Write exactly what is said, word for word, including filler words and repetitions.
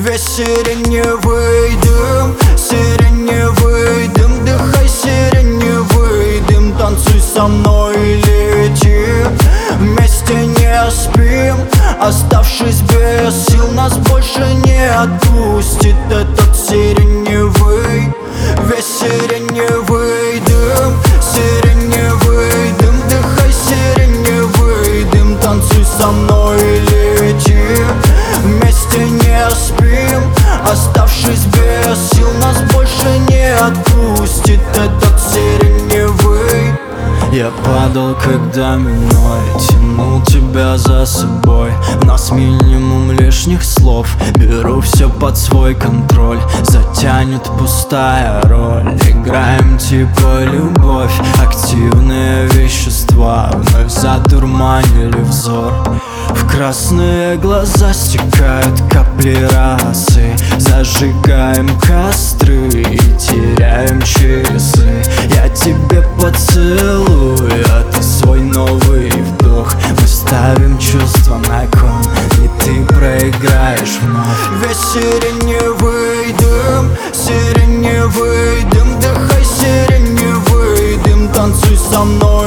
Весь сиреневый дым, сиреневый дым, дыхай сиреневый дым. Танцуй со мной и лети, вместе не спим. Оставшись без сил, нас больше не отпустит этот сиреневый. Весь сиреневый дым, сиреневый дым, дыхай сиреневый дым. Танцуй со мной и лети, вместе не спим. Оставшись без сил, нас больше не отпустит этот сиреневый. Я падал, когда миной тянул тебя за собой. У нас минимум лишних слов, беру все под свой контроль. Затянет пустая роль, играем типа любовь. Активные вещества вновь задурманили взор. В красные глаза стекают капли росы. Зажигаем костры и теряем часы. Я тебе поцелую, а ты свой новый вдох. Мы ставим чувства на кон, и ты проиграешь вновь. Весь сиреневый дым, сиреневый дым, дыхай сиреневый дым. Танцуй со мной